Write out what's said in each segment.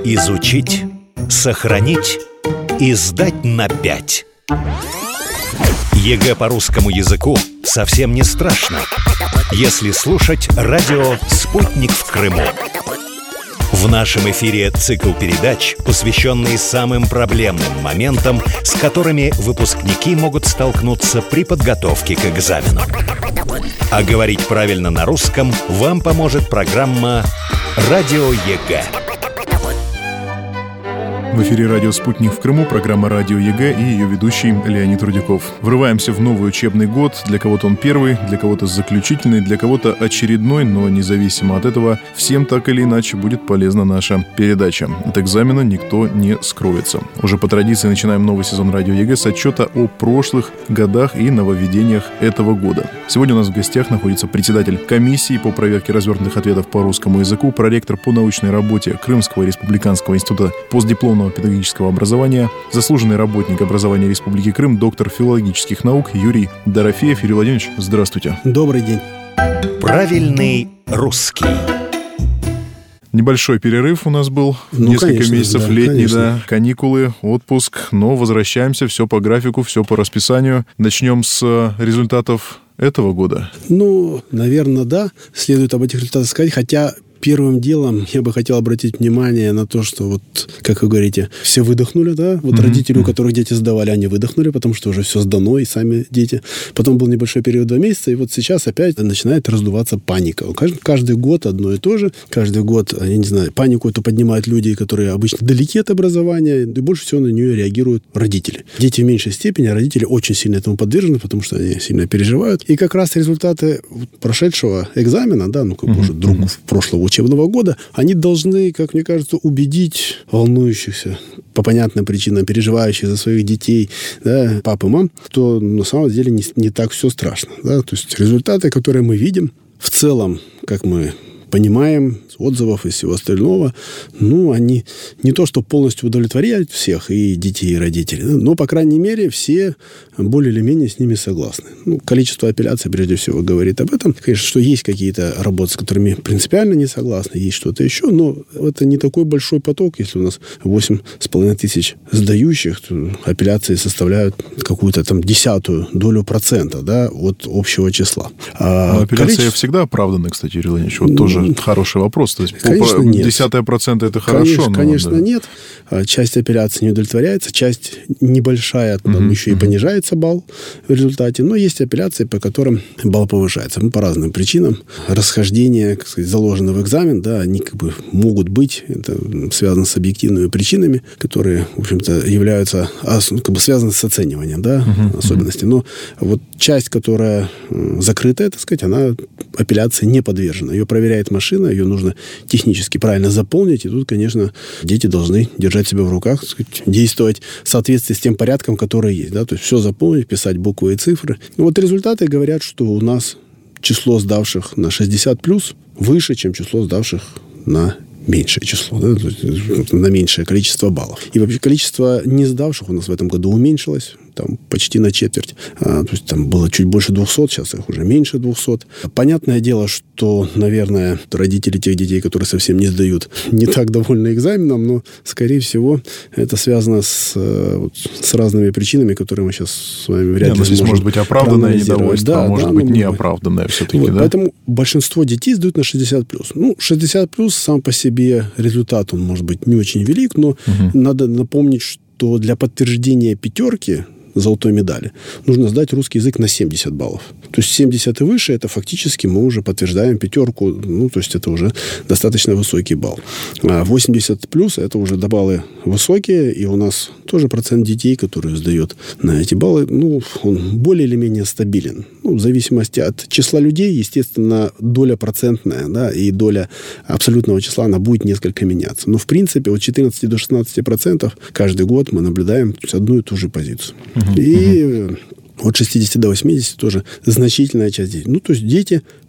Изучить, сохранить и сдать на 5. ЕГЭ по русскому языку совсем не страшно, если слушать радио «Спутник в Крыму». В нашем эфире цикл передач, посвященный самым проблемным моментам, с которыми выпускники могут столкнуться при подготовке к экзамену. А говорить правильно на русском вам поможет программа «Радио ЕГЭ». В эфире радио «Спутник в Крыму», программа «Радио ЕГЭ» и ее ведущий Леонид Рудяков. Врываемся в новый учебный год. Для кого-то он первый, для кого-то заключительный, для кого-то очередной, но независимо от этого, всем так или иначе будет полезна наша передача. От экзамена никто не скроется. Уже по традиции начинаем новый сезон «Радио ЕГЭ» с отчета о прошлых годах и нововведениях этого года. Сегодня у нас в гостях находится председатель комиссии по проверке развернутых ответов по русскому языку, проректор по научной работе Крымского республиканского института постдипломного педагогического образования, заслуженный работник образования Республики Крым, доктор филологических наук Юрий Дорофеев. Юрий Владимирович, здравствуйте. Добрый день. Правильный русский. Небольшой перерыв у нас был, несколько месяцев, летний, каникулы, отпуск, но возвращаемся, все по графику, все по расписанию. Начнем с результатов этого года. Наверное, да. Следует об этих результатах сказать, хотя первым делом я бы хотел обратить внимание на то, что как вы говорите, все выдохнули, да? Родители, у которых дети сдавали, они выдохнули, потому что уже все сдано, и сами дети. Потом был небольшой период 2 месяца, и сейчас опять начинает раздуваться паника. Каждый год одно и то же. Каждый год, я не знаю, панику эту поднимают люди, которые обычно далеки от образования, и больше всего на нее реагируют родители. Дети в меньшей степени, а родители очень сильно этому подвержены, потому что они сильно переживают. И как раз результаты прошедшего экзамена, прошлого учебного года, они должны, как мне кажется, убедить волнующихся, по понятным причинам, переживающих за своих детей, да, пап и мам, что на самом деле не так все страшно. Да? То есть результаты, которые мы видим, в целом, как мы понимаем, отзывов и всего остального, они не то, что полностью удовлетворяют всех, и детей, и родителей, но, по крайней мере, все более или менее с ними согласны. Количество апелляций, прежде всего, говорит об этом. Конечно, что есть какие-то работы, с которыми принципиально не согласны, есть что-то еще, но это не такой большой поток. Если у нас 8,5 тысяч сдающих, то апелляции составляют какую-то 0,1% да, от общего числа. Апелляции всегда оправданы, кстати, Юрий Владимирович. Тоже хороший вопрос. То есть, конечно, нет. 0,1% это хорошо. Конечно, нет. Часть апелляций не удовлетворяется, часть небольшая, там еще и понижается балл в результате. Но есть апелляции, по которым балл повышается. По разным причинам. Расхождения, заложенные в экзамен, да, они могут быть, это связано с объективными причинами, которые, в общем-то, являются связаны с оцениванием, да, особенностей. Но часть, которая закрытая, так сказать, она апелляции не подвержена. Ее проверяет машина, ее нужно технически правильно заполнить, и тут, конечно, дети должны держать себя в руках, так сказать, действовать в соответствии с тем порядком, который есть. Да? То есть все заполнить, писать буквы и цифры. Результаты говорят, что у нас число сдавших на 60+ выше, чем число сдавших на меньшее число, да? То есть на меньшее количество баллов. И вообще количество не сдавших у нас в этом году уменьшилось. Почти на четверть. То есть было чуть больше 200, сейчас их уже меньше 200. Понятное дело, что, наверное, родители тех детей, которые совсем не сдают, не так довольны экзаменом, но, скорее всего, это связано с разными причинами, которые мы сейчас с вами вряд ли здесь сможем может быть оправданное недовольство, а может быть неоправданное все-таки. Да? Поэтому большинство детей сдают на 60+. 60+, сам по себе результат, он может быть не очень велик, но надо напомнить, что для подтверждения 5 золотой медали нужно сдать русский язык на 70 баллов. То есть 70 и выше, это фактически мы уже подтверждаем 5. То есть это уже достаточно высокий балл. А 80 плюс, это уже баллы высокие, и у нас тоже процент детей, которые сдают на эти баллы, он более или менее стабилен. В зависимости от числа людей, естественно, доля процентная, да, и доля абсолютного числа, она будет несколько меняться. Но, в принципе, от 14 до 16% каждый год мы наблюдаем одну и ту же позицию. И от 60 до 80 тоже значительная часть детей. То есть дети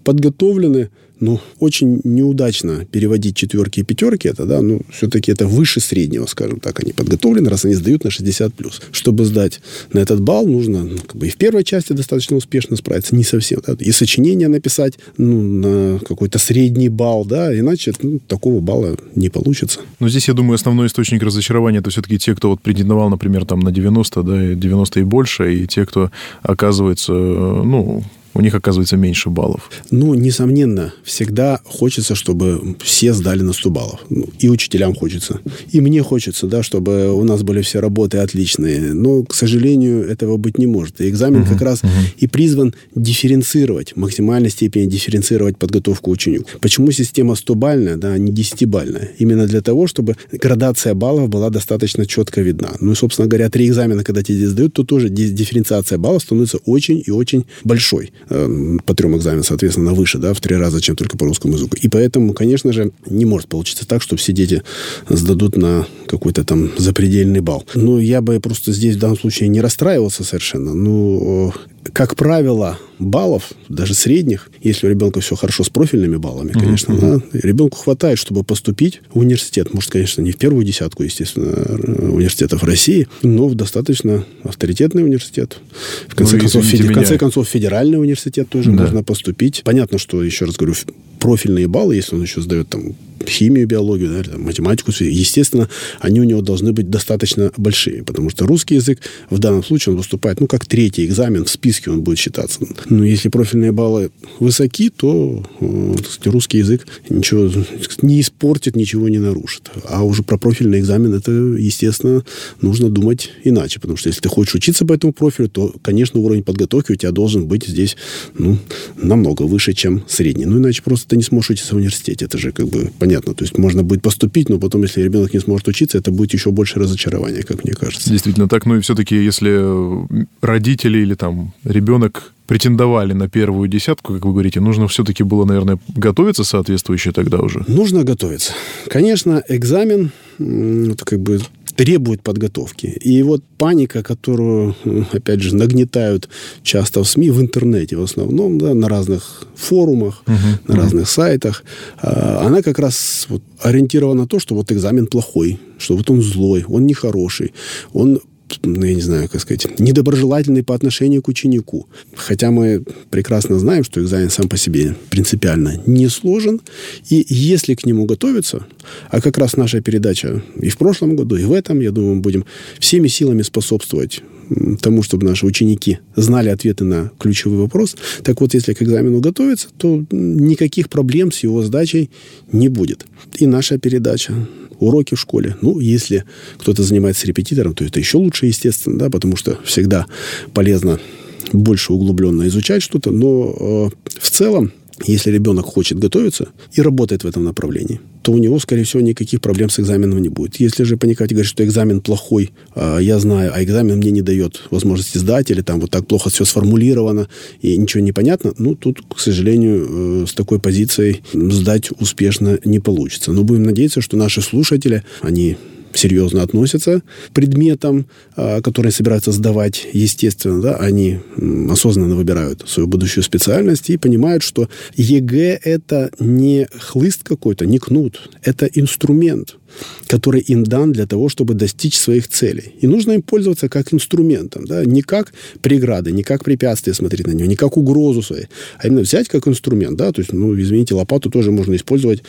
подготовлены, но очень неудачно переводить 4 и 5, это, да, ну, все-таки это выше среднего, скажем так, они подготовлены, раз они сдают на 60+. Чтобы сдать на этот балл, нужно, ну, как бы и в первой части достаточно успешно справиться, не совсем, да, и сочинение написать, ну, на какой-то средний балл, да, иначе, ну, такого балла не получится. Но здесь, я думаю, основной источник разочарования — это все-таки те, кто вот претендовал, например, там на 90, да, 90 и больше, и те, кто оказывается, ну, у них оказывается меньше баллов. Ну, несомненно, всегда хочется, чтобы все сдали на 100 баллов. Ну, и учителям хочется. И мне хочется, да, чтобы у нас были все работы отличные. Но, к сожалению, этого быть не может. И экзамен как раз и призван дифференцировать, в максимальной степени дифференцировать подготовку ученику. Почему система 100-бальная, да, а не 10-бальная? Именно для того, чтобы градация баллов была достаточно четко видна. Ну и, собственно говоря, 3 экзамена, когда тебе сдают, то тоже дифференциация баллов становится очень и очень большой. По 3 экзаменам, соответственно, выше, да, в 3 раза, чем только по русскому языку. И поэтому, конечно же, не может получиться так, что все дети сдадут на какой-то там запредельный балл. Ну, я бы просто здесь в данном случае не расстраивался совершенно. Ну, как правило, баллов, даже средних, если у ребенка все хорошо с профильными баллами, конечно, да, ребенку хватает, чтобы поступить в университет. Может, конечно, не в первую десятку, естественно, университетов России, но в достаточно авторитетный университет. В конце концов, федеральный университет тоже можно поступить. Понятно, что, еще раз говорю, профильные баллы, если он еще сдает там химию, биологию, да, или, там, математику, естественно, они у него должны быть достаточно большие, потому что русский язык в данном случае он выступает, ну, как 3-й экзамен, в списке он будет считаться. Но если профильные баллы высоки, то русский язык ничего не испортит, ничего не нарушит. А уже про профильный экзамен это, естественно, нужно думать иначе, потому что если ты хочешь учиться по этому профилю, то, конечно, уровень подготовки у тебя должен быть здесь, ну, намного выше, чем средний. Ну, иначе просто ты не сможешь учиться в университете. Это же как бы понятно. То есть можно будет поступить, но потом, если ребенок не сможет учиться, это будет еще больше разочарования, как мне кажется. Действительно так. Ну и все-таки, если родители или там ребенок претендовали на первую десятку, как вы говорите, нужно все-таки было, наверное, готовиться соответствующе тогда уже? Нужно готовиться. Конечно, экзамен, это как бы требует подготовки. И вот паника, которую, опять же, нагнетают часто в СМИ, в интернете в основном, да, на разных форумах, на разных сайтах, она как раз вот ориентирована на то, что вот экзамен плохой, что вот он злой, он нехороший, он, ну, я не знаю, как сказать, недоброжелательный по отношению к ученику. Хотя мы прекрасно знаем, что экзамен сам по себе принципиально не сложен. И если к нему готовиться, а как раз наша передача и в прошлом году, и в этом, я думаю, мы будем всеми силами способствовать тому, чтобы наши ученики знали ответы на ключевой вопрос. Так вот, если к экзамену готовиться, то никаких проблем с его сдачей не будет. И наша передача, уроки в школе. Ну, если кто-то занимается репетитором, то это еще лучше, естественно, да, потому что всегда полезно больше углубленно изучать что-то. Но в целом, если ребенок хочет готовиться и работает в этом направлении, то у него, скорее всего, никаких проблем с экзаменом не будет. Если же паниковать и говорить, что экзамен плохой, я знаю, а экзамен мне не дает возможности сдать, или там вот так плохо все сформулировано, и ничего не понятно, ну, тут, к сожалению, с такой позицией сдать успешно не получится. Но будем надеяться, что наши слушатели, они серьезно относятся к предметам, которые собираются сдавать, естественно, да, они осознанно выбирают свою будущую специальность и понимают, что ЕГЭ – это не хлыст какой-то, не кнут, это инструмент, который им дан для того, чтобы достичь своих целей. И нужно им пользоваться как инструментом, да, не как преграды, не как препятствие смотреть на него, не как угрозу свою, а именно взять как инструмент, да, то есть, ну, извините, лопату тоже можно использовать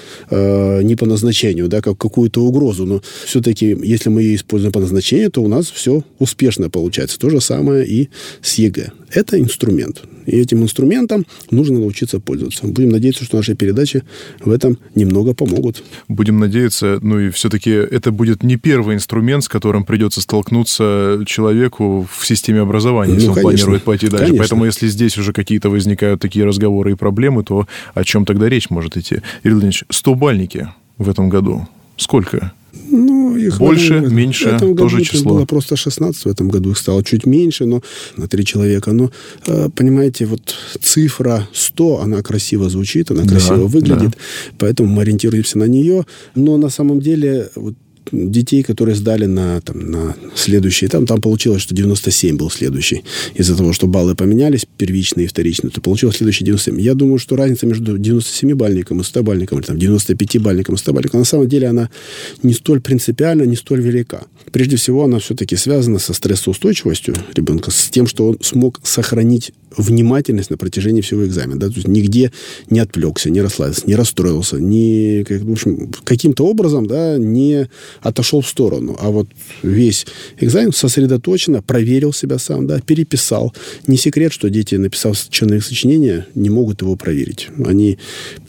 не по назначению, да, как какую-то угрозу, но все-таки, если мы ее используем по назначению, то у нас все успешно получается. То же самое и с ЕГЭ. Это инструмент. И этим инструментом нужно научиться пользоваться. Будем надеяться, что наши передачи в этом немного помогут. Будем надеяться, ну и все-таки это будет не первый инструмент, с которым придется столкнуться человеку в системе образования, если он планирует пойти дальше. Конечно. Поэтому если здесь уже какие-то возникают такие разговоры и проблемы, то о чем тогда речь может идти? Юрий Владимирович, 100-бальники в этом году сколько? Ну, их больше, меньше, в этом году тоже число. Было просто 16, в этом году их стало чуть меньше, но на 3 человека. Но, понимаете, вот цифра 100, она красиво звучит, она красиво выглядит, поэтому мы ориентируемся на нее. Но на самом деле вот детей, которые сдали на следующий, там получилось, что 97 был следующий. Из-за того, что баллы поменялись, первичные и вторичные, то получилось следующий 97. Я думаю, что разница между 97-бальником и 100-бальником, или 95-бальником и 100-бальником, на самом деле она не столь принципиальна, не столь велика. Прежде всего, она все-таки связана со стрессоустойчивостью ребенка, с тем, что он смог сохранить внимательность на протяжении всего экзамена. Да? То есть нигде не отвлекся, не расслабился, не расстроился, в общем, каким-то образом, да, не отошел в сторону. А вот весь экзамен сосредоточенно проверил себя сам, да, переписал. Не секрет, что дети, написав черновик сочинения, не могут его проверить. Они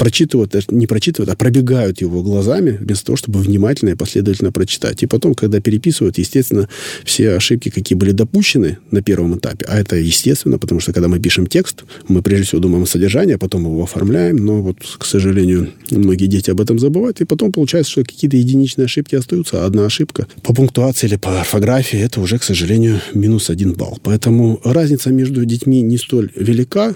не прочитывают, а пробегают его глазами, вместо того, чтобы внимательно и последовательно прочитать. И потом, когда переписывают, естественно, все ошибки, какие были допущены на первом этапе, а это естественно, потому что когда мы пишем текст, мы прежде всего думаем о содержании, а потом его оформляем, но вот, к сожалению, многие дети об этом забывают, и потом получается, что какие-то единичные ошибки остаются, а одна ошибка по пунктуации или по орфографии, это уже, к сожалению, -1 балл. Поэтому разница между детьми не столь велика.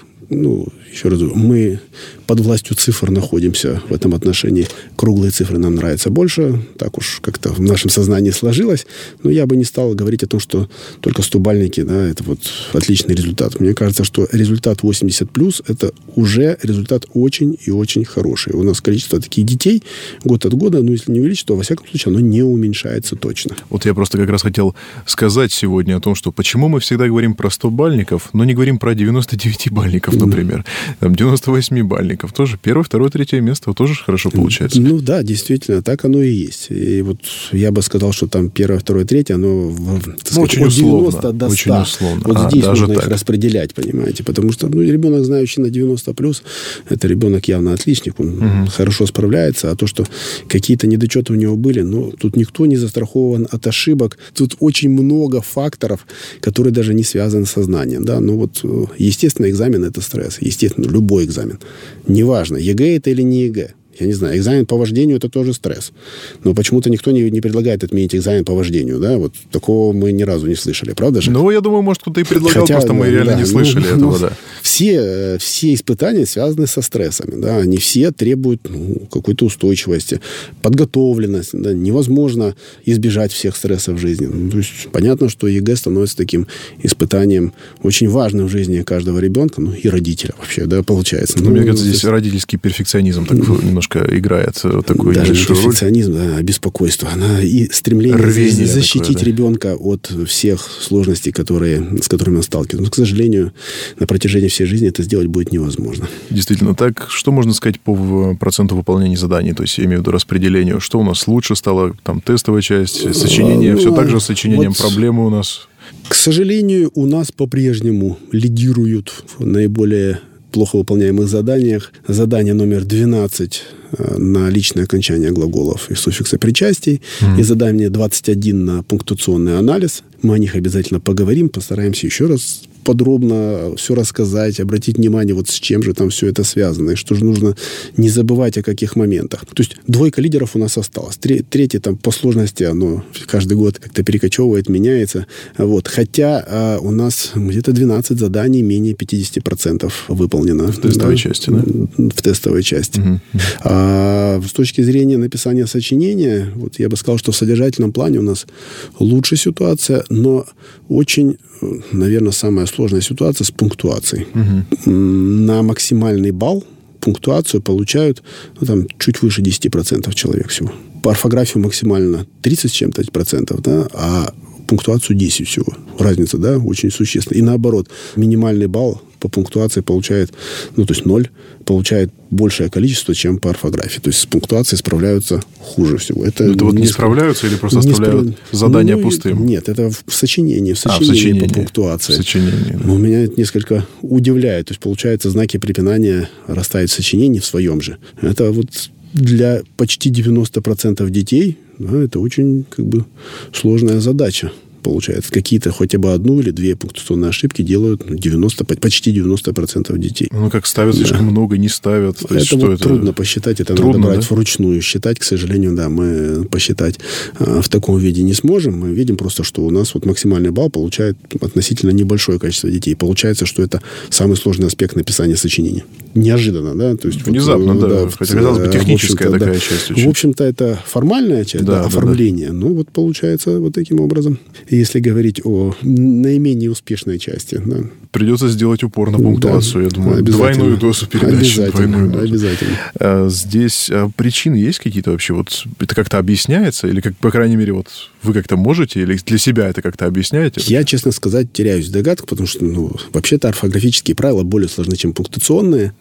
Еще раз говорю, мы под властью цифр находимся в этом отношении. Круглые цифры нам нравятся больше. Так уж как-то в нашем сознании сложилось. Но я бы не стал говорить о том, что только 100-бальники, да, это вот отличный результат. Мне кажется, что результат 80+, это уже результат очень и очень хороший. У нас количество таких детей год от года, если не увеличится, то, во всяком случае, оно не уменьшается точно. Вот я просто как раз хотел сказать сегодня о том, что почему мы всегда говорим про 100-бальников, но не говорим про 99-бальников, например. 98-бальников тоже. 1-е, 2-е, 3-е место тоже хорошо получается. Да, действительно, так оно и есть. И вот я бы сказал, что там 1-е, 2-е, 3-е, оно, очень от 90 условно, до 100. Очень условно. Вот здесь нужно так их распределять, понимаете. Потому что ребенок, знающий на 90+, это ребенок явно отличник. Он хорошо справляется. А то, что какие-то недочеты у него были, тут никто не застрахован от ошибок. Тут очень много факторов, которые даже не связаны со знанием. Да? Естественно, экзамен – это стресс. Естественно, любой экзамен. Неважно, ЕГЭ это или не ЕГЭ. Я не знаю, экзамен по вождению – это тоже стресс. Но почему-то никто не предлагает отменить экзамен по вождению. Да? Вот такого мы ни разу не слышали, правда же? Я думаю, может, кто-то и предлагал, просто мы реально не слышали этого. Да. Все испытания связаны со стрессами. Да? Они все требуют какой-то устойчивости, подготовленности. Да? Невозможно избежать всех стрессов в жизни. То есть понятно, что ЕГЭ становится таким испытанием очень важным в жизни каждого ребенка, и родителя вообще, да, получается. Мне кажется, здесь родительский перфекционизм так немножко играет такую даже небольшую роль. Перфекционизм, да, беспокойство. И стремление защитить ребенка от всех сложностей, с которыми он сталкивается. Но, к сожалению, на протяжении всей жизни это сделать будет невозможно. Действительно так. Что можно сказать по проценту выполнения заданий? То есть, я имею в виду распределению. Что у нас лучше стало? Там тестовая часть, сочинение. Все так же с сочинением проблемы у нас? К сожалению, у нас по-прежнему лидируют наиболее плохо выполняемых заданиях. Задание номер 12 на личное окончание глаголов и суффикса причастий. И задание 21 на пунктуационный анализ. Мы о них обязательно поговорим, постараемся еще раз подробно все рассказать, обратить внимание, с чем же там все это связано, и что же нужно не забывать о каких моментах. То есть 2 лидеров у нас осталось. 3 там по сложности, оно каждый год как-то перекочевывает, меняется. Хотя у нас где-то 12 заданий, менее 50% выполнено. В тестовой части, да? В тестовой части. А с точки зрения написания сочинения, я бы сказал, что в содержательном плане у нас лучшая ситуация, но очень, наверное, самая сложная ситуация с пунктуацией. На максимальный балл пунктуацию получают чуть выше 10% человек всего. По орфографии максимально 30 с чем-то %, да, а пунктуацию 10 всего. Разница, да, очень существенная. И наоборот, минимальный балл по пунктуации получает, то есть 0, получает большее количество, чем по орфографии. То есть с пунктуацией справляются хуже всего. Это не справляются или просто оставляют задание пустым? Нет, это в сочинении по пунктуации. В сочинении, да. Но меня это несколько удивляет. То есть, получается, знаки препинания расставить в сочинении в своем же. Это для почти 90% детей, это очень сложная задача. Получается, какие-то хотя бы 1 или 2 пунктуационные ошибки делают почти 90% детей. Как ставят слишком много, не ставят. Это трудно посчитать, это трудно, надо брать вручную считать. К сожалению, да, мы посчитать в таком виде не сможем. Мы видим просто, что у нас максимальный балл получает относительно небольшое количество детей. Получается, что это самый сложный аспект написания сочинения. неожиданно, да? То есть, внезапно, да. Хотя, казалось бы, техническая такая часть. В общем-то, это формальная часть, оформление. Да. Ну, вот получается вот таким образом. Если говорить о наименее успешной части, да. Придется сделать упор на пунктуацию, я думаю. Двойную дозу передачи. Обязательно. Здесь причины есть какие-то вообще? Вот это как-то объясняется? Или, по крайней мере, вот вы как-то можете? Или для себя это как-то объясняете? Я, честно сказать, теряюсь в догадках, потому что, вообще-то орфографические правила более сложны, чем пунктуационные.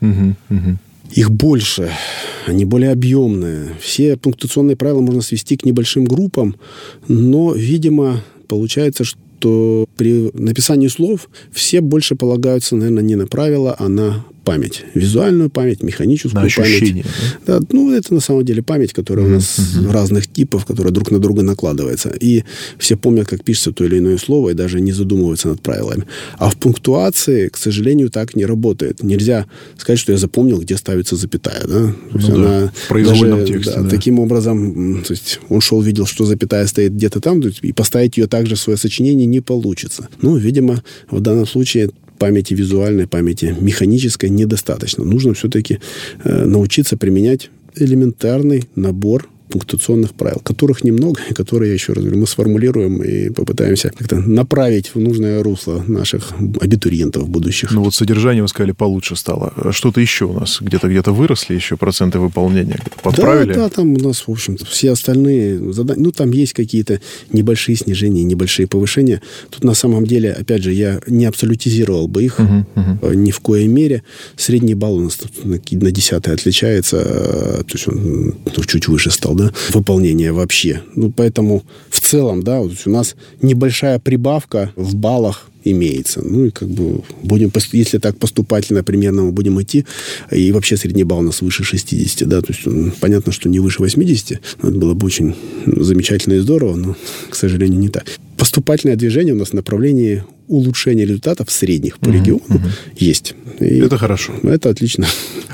Их больше, они более объемные. Все пунктуационные правила можно свести к небольшим группам, но, видимо, получается, что при написании слов все больше полагаются, наверное, не на правила, а на память. Визуальную память, механическую память. На ощущение. Да, это на самом деле память, которая у нас разных типов, которая друг на друга накладывается. И все помнят, как пишется то или иное слово, и даже не задумываются над правилами. А в пунктуации, к сожалению, так не работает. Нельзя сказать, что я запомнил, где ставится запятая. Да? В произвольном тексте. Да. Таким образом, то есть он шел, видел, что запятая стоит где-то там, и поставить ее также в свое сочинение не получится. Видимо, в данном случае памяти визуальной, памяти механической недостаточно. Нужно все-таки научиться применять элементарный набор пунктуационных правил, которых немного, и которые, я еще раз говорю, мы сформулируем и попытаемся как-то направить в нужное русло наших абитуриентов будущих. Содержание, вы сказали, получше стало. Что-то еще у нас? Где-то выросли еще проценты выполнения? Подправили? Да, там у нас, в общем-то, все остальные задания, там есть какие-то небольшие снижения, небольшие повышения. Тут, на самом деле, опять же, я не абсолютизировал бы их ни в коей мере. Средний балл у нас тут на 10-й отличается, то есть он чуть выше стал, да, выполнение вообще. Поэтому в целом, да, у нас небольшая прибавка в баллах имеется. И будем, если так поступательно примерно мы будем идти, и вообще средний балл у нас выше 60, да, то есть понятно, что не выше 80, но это было бы очень замечательно и здорово, но, к сожалению, не так. Поступательное движение у нас в направлении улучшения результатов средних по региону есть. И это хорошо. Это отлично.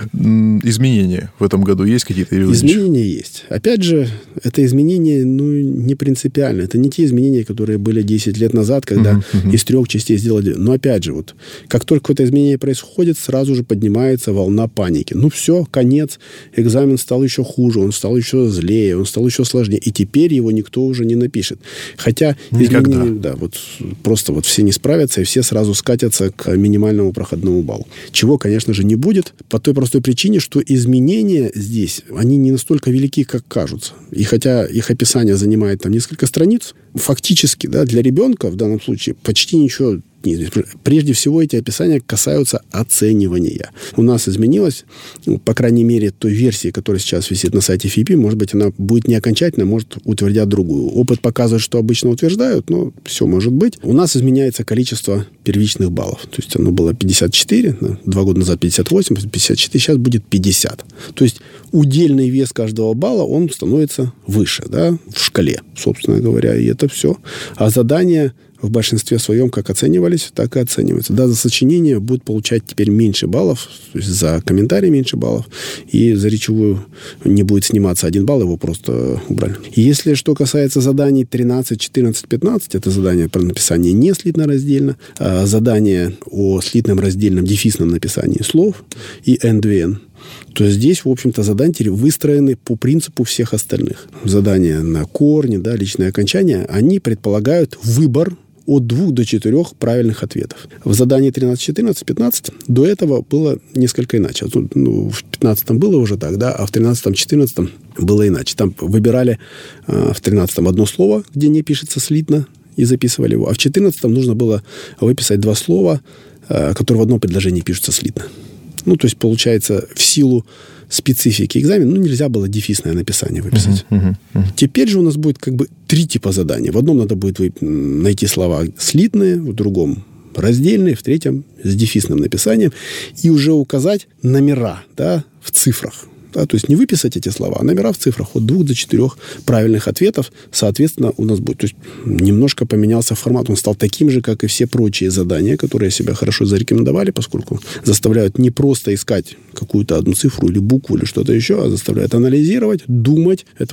Изменения в этом году есть какие-то? Изменения есть. Опять же, это изменения, не принципиально. Это не те изменения, которые были 10 лет назад, когда из 3 частей сделали. Но опять же, как только какое-то изменение происходит, сразу же поднимается волна паники. Все, конец. Экзамен стал еще хуже, он стал еще злее, он стал еще сложнее. И теперь его никто уже не напишет. Хотя изменения, просто все не справятся, и все сразу скатятся к минимальному проходному баллу. Чего, конечно же, не будет, по той простой причине, что изменения здесь, они не настолько велики, как кажутся. И хотя их описание занимает несколько страниц, фактически, да, для ребенка в данном случае почти ничего не. Прежде всего, эти описания касаются оценивания. У нас изменилось, по крайней мере, той версии, которая сейчас висит на сайте ФИПИ, может быть, она будет не окончательная, может, утвердят другую. Опыт показывает, что обычно утверждают, но все может быть. У нас изменяется количество первичных баллов. То есть оно было 54, 2 года назад 58, 54, сейчас будет 50. То есть удельный вес каждого балла, он становится выше, да, в шкале, собственно говоря, и это все. А задания в большинстве своем как оценивались, так и оцениваются. Да, за сочинение будут получать теперь меньше баллов, то есть за комментарий меньше баллов, и за речевую не будет сниматься 1 балл, его просто убрали. Если что касается заданий 13, 14, 15, это задания про написание не слитно-раздельно, а задания о слитном-раздельном дефисном написании слов и N2N, то здесь, в общем-то, задания выстроены по принципу всех остальных. Задания на корни, да, личные окончания, они предполагают выбор от 2 до 4 правильных ответов. В задании 13, 14, 15 до этого было несколько иначе. В 15 было уже так, да, а в 13, 14 было иначе. Там выбирали в 13 одно слово, где не пишется слитно, и записывали его. А в 14 нужно было выписать 2 слова, которые в одном предложении пишутся слитно. То есть, получается, в силу специфики экзамена, нельзя было дефисное написание выписать. Теперь же у нас будет 3 типа заданий. В одном надо будет найти слова слитные, в другом раздельные, в третьем с дефисным написанием, и уже указать номера, да, в цифрах. Да, то есть не выписать эти слова, а номера в цифрах от 2 до 4 правильных ответов, соответственно, у нас будет. То есть немножко поменялся формат. Он стал таким же, как и все прочие задания, которые себя хорошо зарекомендовали, поскольку заставляют не просто искать какую-то одну цифру или букву или что-то еще, а заставляют анализировать, думать. Это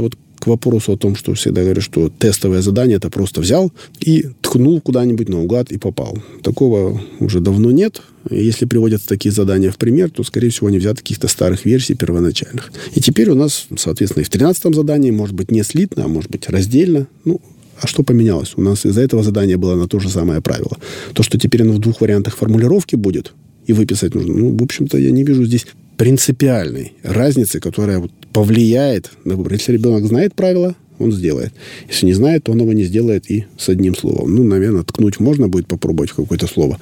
к вопросу о том, что всегда говорят, что тестовое задание это просто взял и ткнул куда-нибудь наугад и попал. Такого уже давно нет. Если приводятся такие задания в пример, то, скорее всего, они взяты каких-то старых версий первоначальных. И теперь у нас, соответственно, и в 13-м задании, может быть, не слитно, а может быть, раздельно. А что поменялось? У нас из-за этого задания было на то же самое правило. То, что теперь оно в 2 вариантах формулировки будет, и выписать нужно, в общем-то, я не вижу здесь принципиальной разницы, которая повлияет на выбор. Если ребенок знает правила, он сделает. Если не знает, то он его не сделает и с одним словом. Наверное, ткнуть можно будет попробовать в какое-то слово.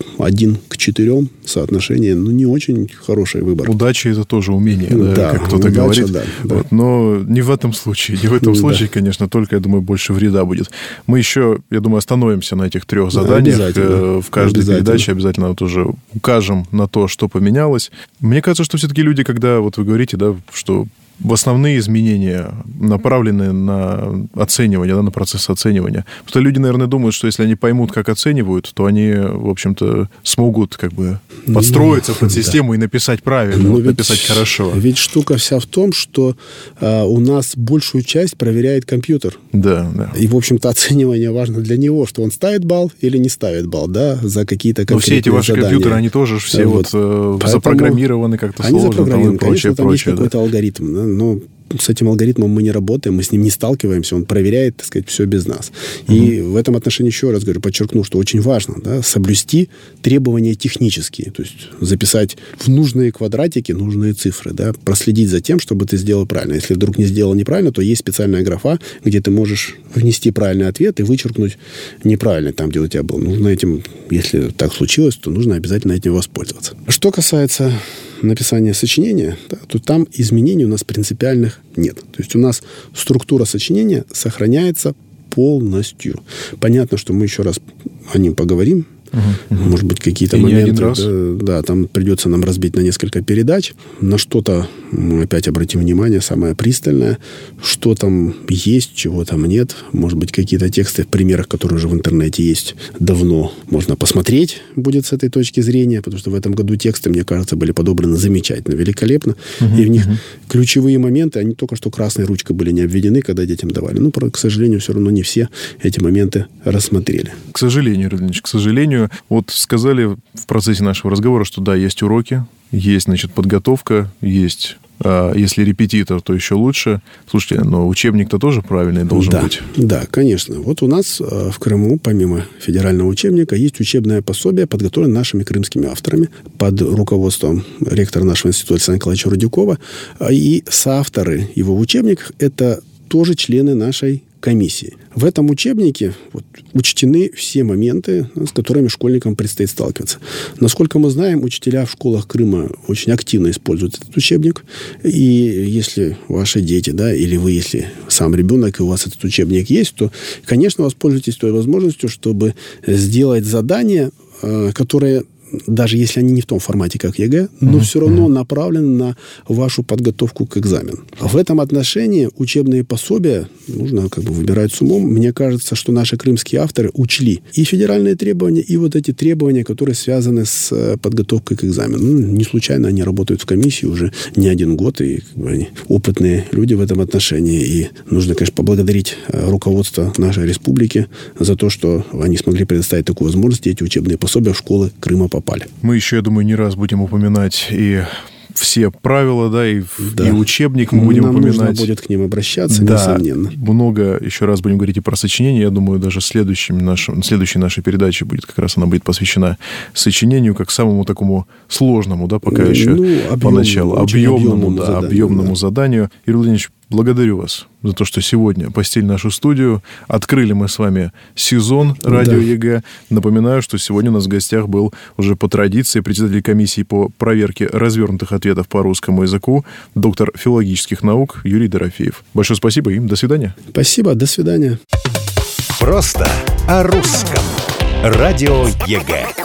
1 к 4 соотношение, не очень хороший выбор. Удача – это тоже умение, да, как кто-то говорит. Да. Но не в этом случае. Не в этом случае, конечно, только, я думаю, больше вреда будет. Мы еще, я думаю, остановимся на этих 3 заданиях. В каждой передаче обязательно тоже укажем на то, что поменялось. Мне кажется, что все-таки люди, когда вы говорите, что в основные изменения направлены на оценивание, на процесс оценивания. Потому что люди, наверное, думают, что если они поймут, как оценивают, то они, в общем-то, смогут подстроиться под систему и написать правильно, написать хорошо. Ведь штука вся в том, что у нас большую часть проверяет компьютер. Да. И, в общем-то, оценивание важно для него, что он ставит балл или не ставит балл, за какие-то конкретные задания. Но все эти ваши компьютеры, они тоже все запрограммированы как-то сложно. Они запрограммированы, конечно, там есть какой-то алгоритм, но с этим алгоритмом мы не работаем, мы с ним не сталкиваемся, он проверяет, так сказать, все без нас. И в этом отношении еще раз говорю, подчеркну, что очень важно соблюсти требования технические, то есть записать в нужные квадратики нужные цифры, проследить за тем, чтобы ты сделал правильно. Если вдруг не сделал неправильно, то есть специальная графа, где ты можешь внести правильный ответ и вычеркнуть неправильный там, где у тебя был. Нужно этим, если так случилось, то нужно обязательно этим воспользоваться. Что касается написания сочинения, то там изменений у нас принципиальных нет. То есть у нас структура сочинения сохраняется полностью. Понятно, что мы еще раз о нем поговорим. Может быть, какие-то моменты. Да, там придется нам разбить на несколько передач. На что-то мы опять обратим внимание, самое пристальное. Что там есть, чего там нет. Может быть, какие-то тексты в примерах, которые уже в интернете есть давно, можно посмотреть будет с этой точки зрения. Потому что в этом году тексты, мне кажется, были подобраны замечательно, великолепно. И в них ключевые моменты, они только что красной ручкой были не обведены, когда детям давали. К сожалению, все равно не все эти моменты рассмотрели. К сожалению, Родионович, к сожалению. Сказали в процессе нашего разговора, что да, есть уроки, есть, подготовка, есть, если репетитор, то еще лучше. Слушайте, но учебник-то тоже правильный должен быть. Да, конечно. У нас в Крыму, помимо федерального учебника, есть учебное пособие, подготовленное нашими крымскими авторами под руководством ректора нашего института Александра Николаевича Рудюкова. И соавторы его в учебниках – это тоже члены нашей комиссии. В этом учебнике учтены все моменты, с которыми школьникам предстоит сталкиваться. Насколько мы знаем, учителя в школах Крыма очень активно используют этот учебник. И если ваши дети, или вы, если сам ребенок, и у вас этот учебник есть, то, конечно, воспользуйтесь той возможностью, чтобы сделать задания, которые даже если они не в том формате, как ЕГЭ, но все равно направлены на вашу подготовку к экзамену. В этом отношении учебные пособия нужно выбирать с умом. Мне кажется, что наши крымские авторы учли и федеральные требования, и эти требования, которые связаны с подготовкой к экзамену. Не случайно они работают в комиссии уже не 1 год, и они опытные люди в этом отношении. И нужно, конечно, поблагодарить руководство нашей республики за то, что они смогли предоставить такую возможность, эти учебные пособия в школы Крыма попали. Мы еще, я думаю, не раз будем упоминать и все правила, и учебник мы будем упоминать. Нам нужно будет к ним обращаться, несомненно. Много еще раз будем говорить и про сочинение. Я думаю, даже следующей нашей передаче будет как раз она будет посвящена сочинению как самому такому сложному, пока еще поначалу. Объемному заданию. Юрий Владимирович, благодарю вас за то, что сегодня посетили нашу студию. Открыли мы с вами сезон радио ЕГЭ. Напоминаю, что сегодня у нас в гостях был уже по традиции председатель комиссии по проверке развернутых ответов по русскому языку, доктор филологических наук Юрий Дорофеев. Большое спасибо и до свидания. Спасибо, до свидания. Просто о русском. Радио ЕГЭ.